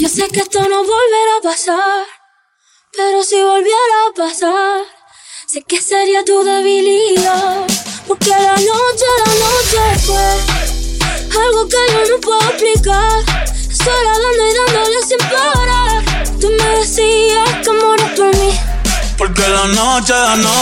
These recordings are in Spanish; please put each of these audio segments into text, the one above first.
sé que esto no volverá a pasar, pero si volviera a pasar, sé que sería tu debilidad. Porque la noche fue algo que yo no puedo explicar. Sola dando y dándole sin parar. Tú me decías que morías por mí. Porque la noche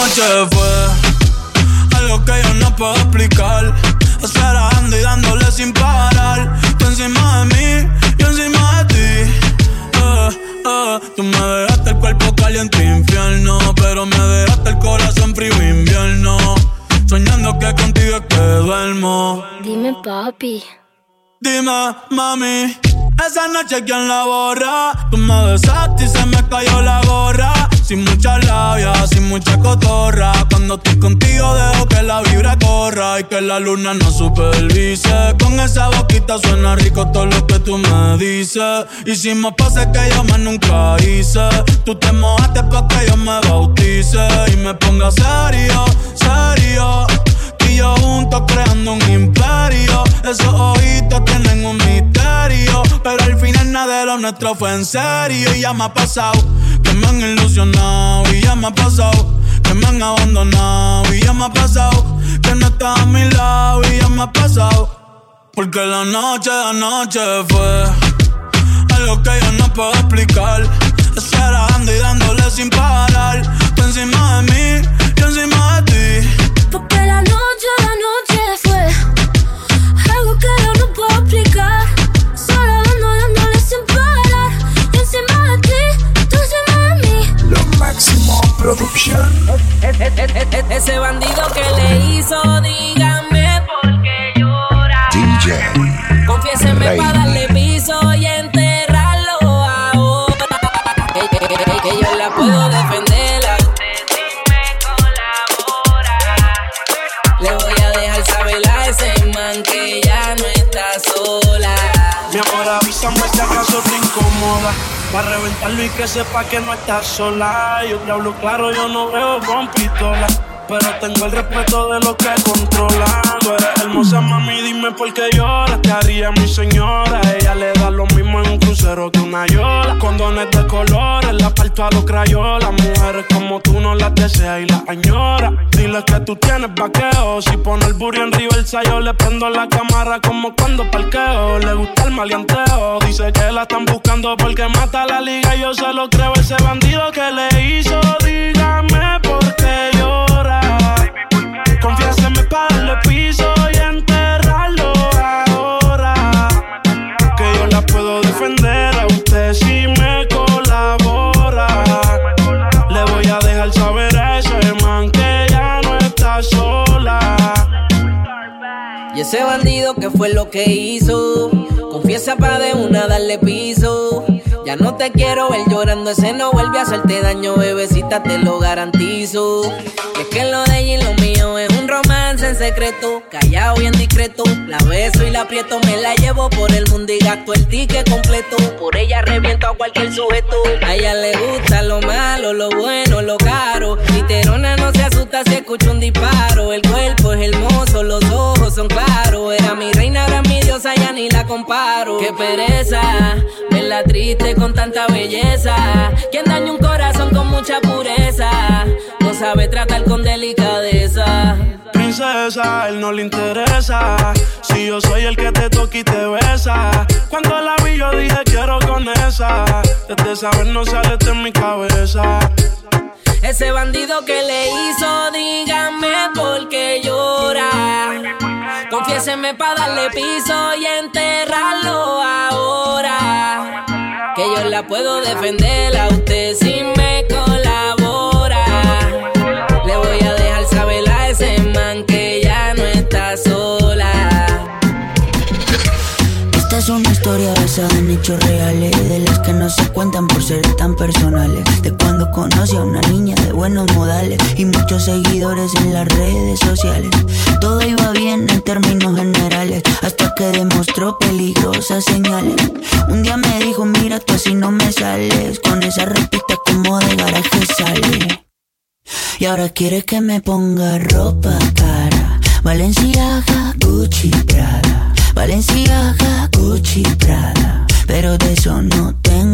fue algo que yo no puedo explicar. Acelerando y dándole sin parar. Tú encima de mí, yo encima de ti. Tú me dejaste el cuerpo caliente infierno, pero me dejaste el corazón frío invierno. Soñando que contigo es que duermo. Dime, papi. Dime, mami. Esa noche ¿quién la borra? Tú me besaste y se me cayó la gorra. Sin mucha labia, sin mucha cotorra. Cuando estoy contigo dejo que la vibra corra y que la luna no supervise. Con esa boquita suena rico todo lo que tú me dices. Hicimos pases que yo más nunca hice. Tú te mojaste pa' que yo me bautice y me ponga serio, serio. Y yo juntos creando un imperio. Esos ojitos tienen un misterio, pero al final nada de lo nuestro fue en serio. Y ya me ha pasado que me han ilusionado. Y ya me ha pasado que me han abandonado. Y ya me ha pasado que no estás a mi lado. Y ya me ha pasado. Porque la noche fue algo que yo no puedo explicar. Acelerando y dándole sin parar. Tú encima de mí, yo encima de ti. Porque la noche fue algo que yo no puedo explicar. Solo dándole sin parar. Yo encima de ti, tú encima de mí. Lo máximo producción. Ese bandido que le hizo, dígame por qué llora. DJ Confiéseme para darle piso y enterrarlo ahora. Que yo la puedo defender. Le voy a dejar saber a ese man que ya no está sola. Mi amor, avísame si acaso te incomoda, para reventarlo y que sepa que no estás sola. Yo te hablo claro, yo no veo con pistola, pero tengo el respeto de lo que controla. Tú eres hermosa, mami, dime por qué lloras. Te haría mi señora. Ella le da lo mismo en un crucero que una yola. Condones de colores, la parto a los crayolas. Mujeres como tú no las deseas y las añoras. Dile que tú tienes vaqueo. Si pone el burro en reversa, yo le prendo la cámara como cuando parqueo. Le gusta el maleanteo. Dice que la están buscando porque mata la liga. Y yo se lo creo, ese bandido que le hizo. Dígame por qué llora. Confiéseme para darle piso y enterrarlo ahora. Que yo la puedo defender a usted si me colabora. Le voy a dejar saber a ese man que ya no está sola. Y ese bandido que fue lo que hizo, confiesa pa' de una darle piso. Ya no te quiero ver llorando, ese no vuelve a hacerte daño, bebecita, te lo garantizo. Y es que lo de ella y lo mío es un romance en secreto, callado bien discreto. La beso y la aprieto, me la llevo por el mundo y gasto el ticket completo. Por ella reviento a cualquier sujeto. A ella le gusta lo malo, lo bueno, lo caro. Literona no se asusta si escucha un disparo. El cuerpo es hermoso, los ojos son claros. Era mi reina, era mi diosa, ya ni la comparo. Qué pereza, verla triste con tanta belleza. Quien daña un corazón con mucha pureza no sabe tratar con delicadeza. Princesa, él no le interesa si yo soy el que te toca y te besa. Cuando la vi yo dije quiero con esa. Desde saber no sale de mi cabeza. Ese bandido que le hizo, dígame por qué llora. Confiéseme pa' darle piso y enterrarlo ahora. Que yo la puedo defender a usted si me colabora. Le voy a dejar saber a ese man que ya no está sola. Esta es una historia basada en hechos reales, de las que no se cuentan por ser tan personales. De cuando conocí a una niña de buenos modales y muchos seguidores en las redes sociales. Todo iba bien en términos generales, hasta que demostró peligrosas señales. Un día me dijo, mira, tú así no me sales, con esa ropita como de garaje sale. Y ahora quiere que me ponga ropa cara, Balenciaga, Gucci, Prada. Balenciaga, Gucci, Prada. Pero de eso no tengo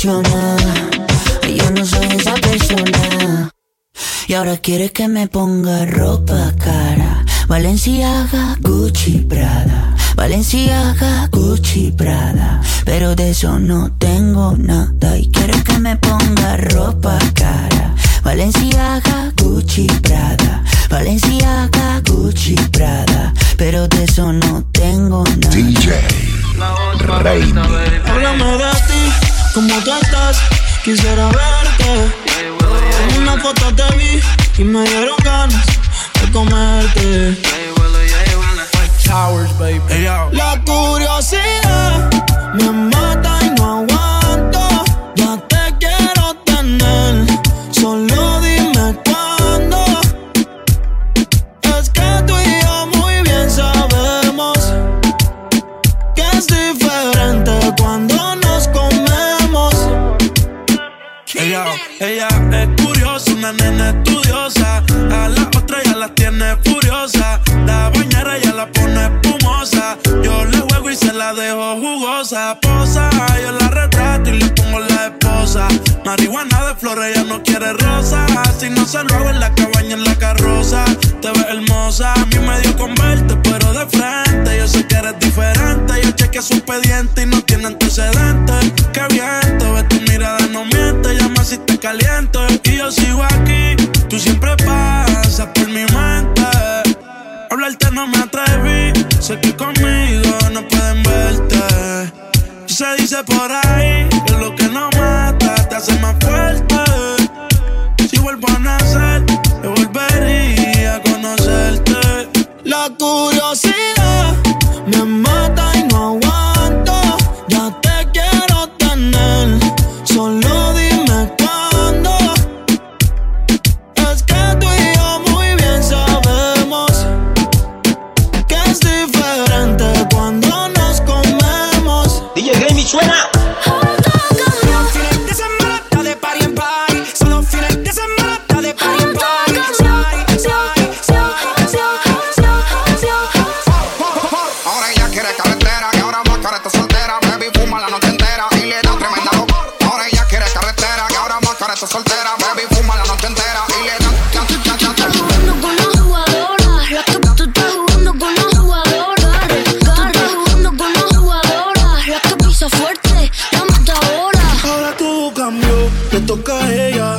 funciona. Yo no soy esa persona. Y ahora quiere que me ponga ropa cara. Balenciaga, Gucci, Prada. Balenciaga, Gucci, Prada. Pero de eso no tengo nada. Y quiere que me ponga ropa cara. Balenciaga, Gucci, Prada. Balenciaga, Gucci, Prada. Pero de eso no tengo nada. DJ Raimi. Háblame de ti, cómo tú estás. Quisiera verte. En una foto te vi y me dieron ganas de comerte. La curiosidad me mata y no aguanto. Ya te quiero tener, solo dime cuándo. Es que tú y yo muy bien sabemos que es diferente cuando nos comemos. Ella es curiosa, una nena estudiosa. A la otra ya la tiene furiosa. La bañera ya la pone espumosa. Yo le juego y se la dejo jugosa. Posa, yo la retrato y le pongo la esposa. Marihuana de flores, ella no quiere rosa. Si no se lo hago en la cabaña, en la carroza. Te ves hermosa, a mí me dio con verte, pero de frente. Yo sé que eres diferente. Yo chequeé su expediente y no tiene antecedentes. Qué bien, te ves, tu mirada no miente. Llama si te caliento y yo sigo aquí. Tú siempre pasas por mi mente. Hablarte no me atreví. Sé que conmigo no pueden verte. Y se dice por ahí que lo que no mata te hace más fuerte. Si vuelvo a nacer, yo volvería a conocerte. La curiosidad me mata y no aguanto. Ya te quiero tener, solo dime cuándo. Es que tú y yo muy bien sabemos que es diferente cuando nos comemos. DJ Grammy suena. Solo fines de semana está de party en party. Solo fines de semana está de party en party. Ahora ella quiere carretera y ahora más cara está soltera. Baby fuma la noche entera y le da tremenda loca. Ahora ella quiere carretera y ahora más cara está soltera. Baby fuma la noche entera y le da Jugando con las jugadoras, la que tú estás jugando con las jugadoras. Tú estás jugando con las jugadoras, la que pisa fuerte, la matadora. Ahora todo cambió, le toca a ella.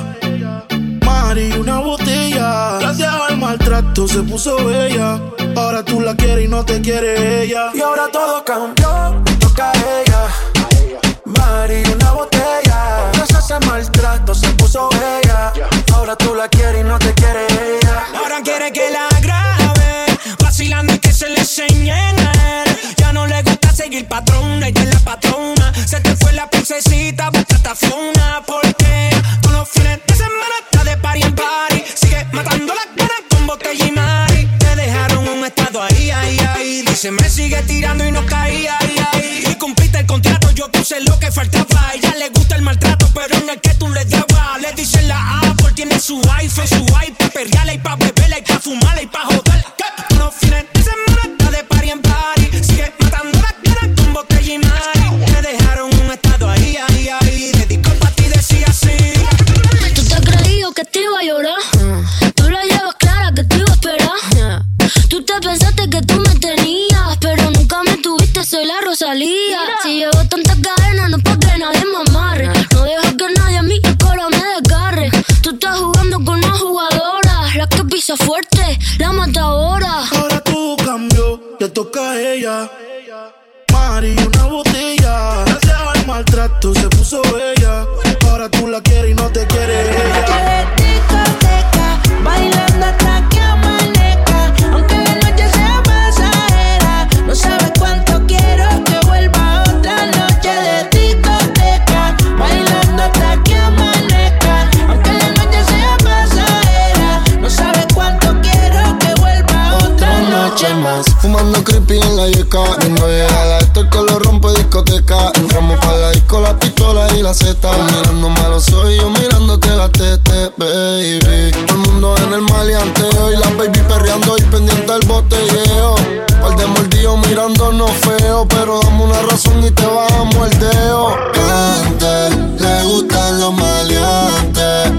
Mari, una botella. Gracias al maltrato se puso bella. Ahora tú la quieres y no te quiere ella. Y ahora todo cambió, le toca a ella. Mari, una botella. Gracias al maltrato se puso bella. Ahora tú la quieres y no te quiere ella. Ahora quiere que la grabe, vacilando y que se le enseñen a él. Ya no le gusta seguir patrona, ella es la patrona. Se te fue la princesita, busca tafona. Porque todos los fines de semana está de party en party. Sigue matando las ganas con botella y mari. Te dejaron un estado ahí, ahí, ahí. Dice me sigue tirando y no caía, ahí, ahí. Y cumpliste el contrato, yo puse lo que faltaba. A ella le gusta el maltrato, pero en el que tú le dabas. Le dicen la Apple, tiene su iPhone, su iPad, perreala y pa' beberla y pa' fumarla y pa' joderla. Todos los fines de semana está de party en party. Sigue matando las ganas con botella y mari. Te dejaron un estado ahí, ahí, ahí. Dedicó pa' ti, decía así. Tú te has creído que te iba a llorar. Tú la llevas clara que te iba a esperar. Tú te pensaste que tú me tenías, pero nunca me tuviste, soy la Rosalía. Si llevo tantas cadenas no es pa' que nadie me amarre. No dejo que nadie a mi cola me desgarre. Tú estás jugando con una jugadora, la que pisa fuerte, la matadora. Ahora todo cambió, le toca a ella. Mari, una botella. Gracias al maltrato se puso bella. Ahora tú la quieres y no te quiere ella. Discoteca, bailando hasta que amanezca. Aunque la noche sea pasajera, no sabes cuánto quiero que vuelva otra noche de discoteca. Bailando hasta que amanezca. Aunque la noche sea pasajera, no sabes cuánto quiero que vuelva otra noche más. Fumando creepy en la yeca. Viendo llegar a Héctor que lo rompe discoteca. Entramos pa' la disco, la pistola y la zeta. Mirándome a los ojos y yo mirándote la tete, baby. Todo el mundo en el maleanteo y la baby perreando y pendiente del botelleo. Par de mordidos mirándonos feo, pero dame una razón y te bajamos el dedo. Antes le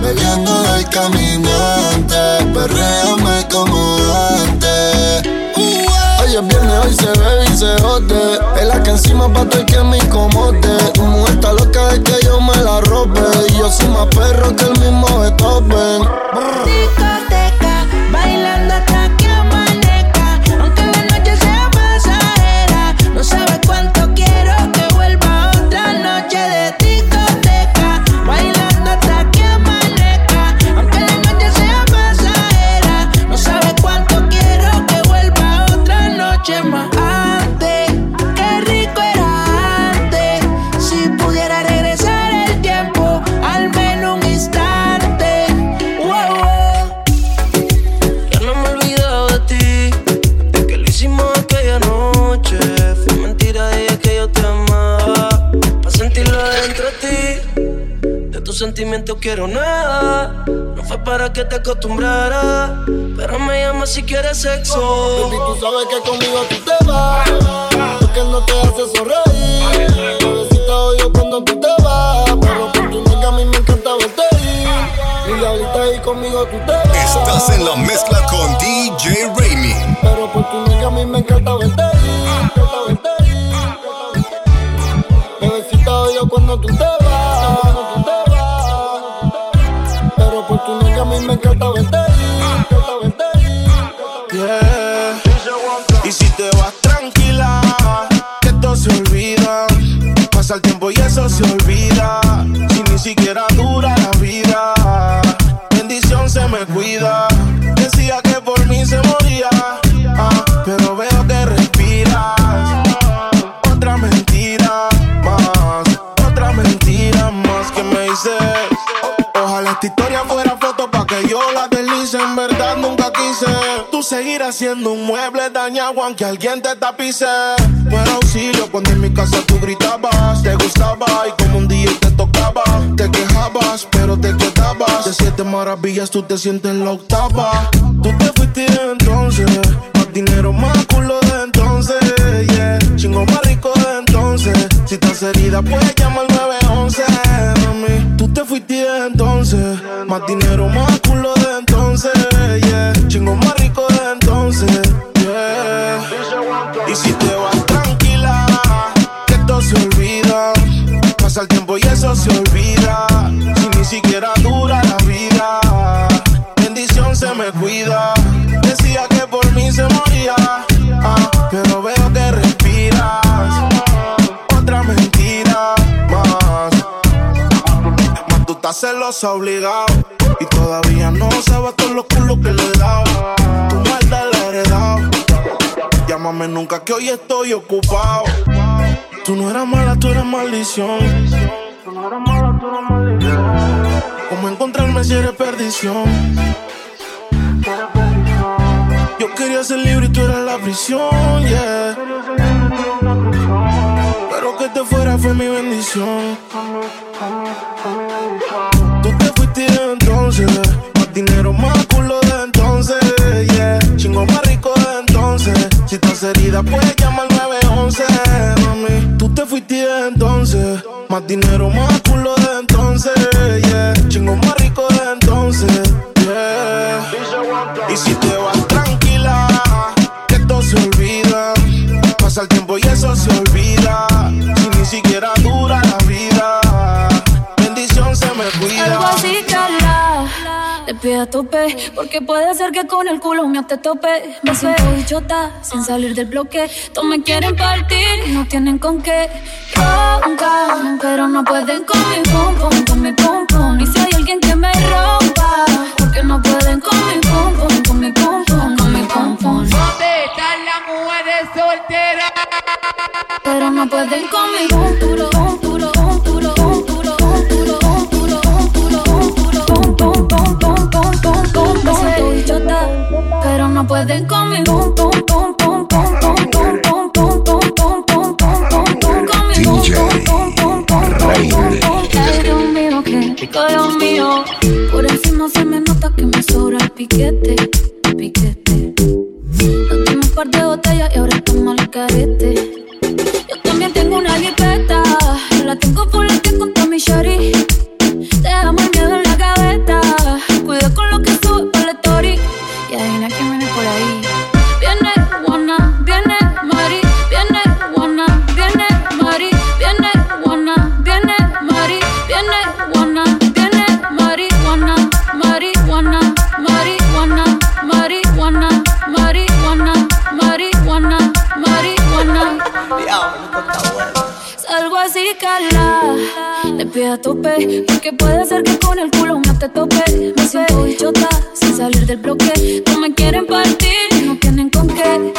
bebiendo del caminante, perréame como antes. Hoy es viernes, hoy se bebe y se jode. Es la que encima pa' todo el que me incomode. Tu mujer está loca de que yo me la robe. Y yo soy más perro que el mismo Beethoven. Discoteca, bailando hasta que amanezca. Aunque la noche sea pasajera, no sabes cuánto quiero que vuelva otra noche de discoteca. Bailando hasta que amanezca. Aunque la noche sea pasajera, no sabes cuánto quiero que vuelva otra noche más. Antes, qué rico era antes. Si pudiera regresar el tiempo, al menos un instante. Ya no me he olvidado de ti, de que lo hicimos aquella noche. Fue mentira de ella que yo te amaba, pa' sentirlo dentro de ti. De tus sentimientos quiero nada. No fue para que te acostumbraras, pero me llamas si quieres sexo. Baby, tú sabes que conmigo tú te vas, porque no te hace sonreír. Bebecita odio cuando tú te vas, pero por tu nega a mí me encanta verte ir. Mi diablita ahí conmigo tú te vas. Estás en la mezcla con DJ Raimi. Pero por tu nega a mí me encanta verte ir. Bebecita odio cuando tú te vas, pero por tu nega a mí me encanta verte ir. Yeah. Y si te vas tranquila, que esto se olvida. Pasa el tiempo y eso se olvida. Si ni siquiera dura la vida, bendición se me cuida. Decía que por mí se moría, pero veo que respiras. Otra mentira más que me dices. Ojalá esta historia fuera foto pa' que yo la deslice. En verdad nunca quise tú seguir haciendo un mueble dañado aunque alguien te tapice. Pero auxilio cuando en mi casa tú gritabas. Te gustaba y como un día te tocaba. Te quejabas pero te quedabas. De 7 maravillas tú te sientes en la octava. Tú te fuiste de entonces, más dinero, más culo de entonces, yeah. Chingo más rico de entonces. Si estás herida puedes llamar al 911, mami. Tú te fuiste de entonces, más dinero, más culo de entonces, yeah. Chingo más rico de entonces, yeah. Y si te vas tranquila, que esto se olvida. Pasa el tiempo y eso se olvida. Si ni siquiera dura la vida, bendición se me cuida. Decía que por mí se moría, pero veo que respiras. Otra mentira más tú estás celosa obligado. Y todavía no sabes todos los culos que le he dado. Tu maldad la he heredado. Llámame nunca que hoy estoy ocupado. Tú no eras mala, tú eres maldición. ¿Cómo encontrarme si eres perdición? Yo quería ser libre y tú eras la prisión, yeah. Pero que te fuera fue mi bendición. Tú te fuiste de entonces, más dinero, más culo de entonces, yeah. Chingo más rico de entonces. Si estás herida puedes llamar al 911, mami. Tú te fuiste de entonces, más dinero, más culo de entonces, yeah. Chingo más rico de entonces, yeah. Y si te vas tranquila, que esto se olvida. Pasa el tiempo y eso se olvida. Si ni siquiera dura la vida, bendición se me cuida. Algo así, Carla, te pide a tope, porque puede ser que con el culo mío te tope. Me siento bichota, sin salir del bloque. Todos me quieren partir, no tienen con qué. Roncan, pero no pueden con mi pum pum, con mi pum pum. Y si hay alguien que me rompa, porque no pueden con mi pum pum, con mi pum pum, con mi pum pum. ¿Dónde están las mujeres solteras? Pero no pueden con mi pum duro, pum duro, pum duro, pum duro, pum duro, pum duro, pum duro, pum pum pum pum pum pum pum. Me siento bichota, pero no pueden con mi pum pum pum pum pum pum pum pum pum pum pum pum pum pum con mi pum pum pum pum pum pum. Ay, Dios mío, qué rico, Dios mío. Por encima se me nota que me sobra el piquete, piquete. Nos dimos un par de botellas y ahora estamos al carete. Yo también tengo una jipeta, la tengo full que con mi shorty. Te damos el miedo en la gaveta. quiere a tope, porque puede ser que con el culo no te tope. Me siento bichota sin salir del bloque. No me quieren partir, no tienen con qué.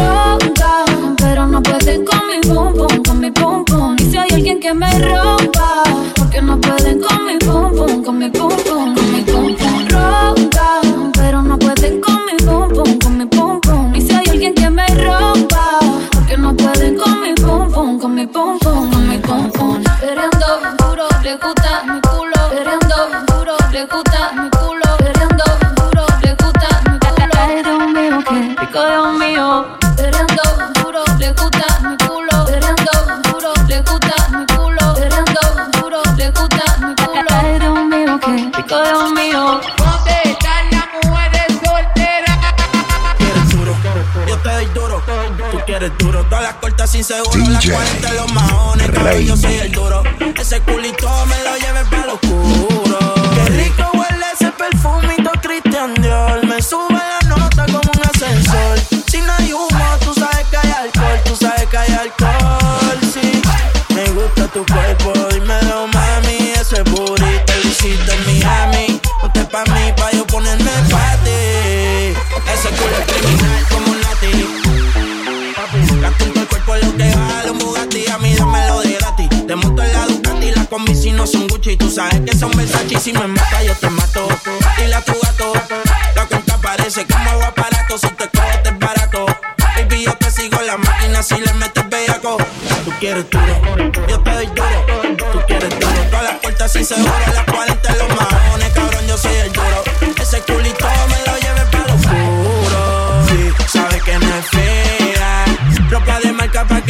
Roncan, pero no pueden con mi pum pum, con mi pum pum. Y si hay alguien que me rompa, porque no pueden con mi pum pum, con mi pum pum, con mi pum pum. Roncan, pero no pueden con mi pum pum, con mi pum pum. Y si hay alguien que me rompa, porque no pueden con mi pum pum, con mi pum pum, con mi pum pum. Perreando duro, le gusta mi culo. Perreando duro, le gusta mi culo. Perreando duro, le gusta mi culo. Ay, Dios mío, qué rico, Dios mío. Perreando duro, le gusta mi culo. Perreando duro, le gusta mi culo. Perreando duro, le gusta mi culo. Ay, Dios mío, qué rico, Dios mío. ¿Dónde están las mujeres solteras? ¿Quieres duro? Yo te doy duro. Tú quieres duro. Todas las cortas sin seguro. Las 40 los maones. Cabrón, yo soy el duro. Ese culito me lo lleves para lo oscuro. Qué rico huele ese perfumito Christian Dior. Me sube la nota como un ascensor. Si no hay humo, tú sabes que hay alcohol. Tú sabes que hay alcohol, sí. Me gusta tu cuerpo, dímelo mami. Ese burrito lo hiciste en Miami. Usted pa' mí, pa' yo ponerme pa' ti. Ese culo es criminal como un Nati. Gasto en todo el cuerpo lo que vale un Bugatti. A mí dámelo de gratis. Te monto en la Ducati, las combis si no son Gucci. Tú sabes que son Versace, si me mata yo te mato. Dile a tu gato, la cuenta parece como agua aparato. Si te cojo te es barato. Baby, yo te sigo en la máquina si le metes bellaco. Tú quieres duro, yo te doy duro. Tú quieres duro, todas las puertas sin seguro. Las 40 los maones, cabrón, yo soy el duro. Ese culito me lo lleves para lo oscuro. Sí, sabes que no es fea. Ropa de marca pa' que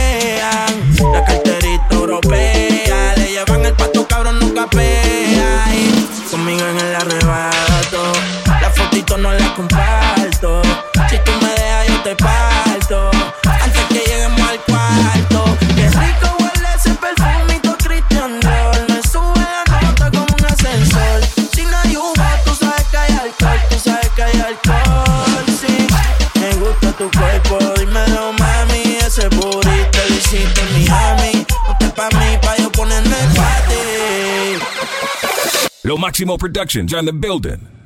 vean. La carterita europea. Le llevan el pato, cabrón, nunca pega. Y conmigo en el arrebato. Las fotitos no las comparto. Si tú me dejas, yo te parto. Antes que lleguemos al cuarto. Qué rico huele ese perfumito Christian Dior. Me sube la nota como un ascensor. Si no hay humo, tú sabes que hay alcohol. Tú sabes que hay alcohol, sí. Me gusta tu cuerpo, dímelo mami. Ese burrito lo hiciste en Miami. Usted pa' mí, pa' yo ponerme pa' ti. Lo Máximo Productions on the building.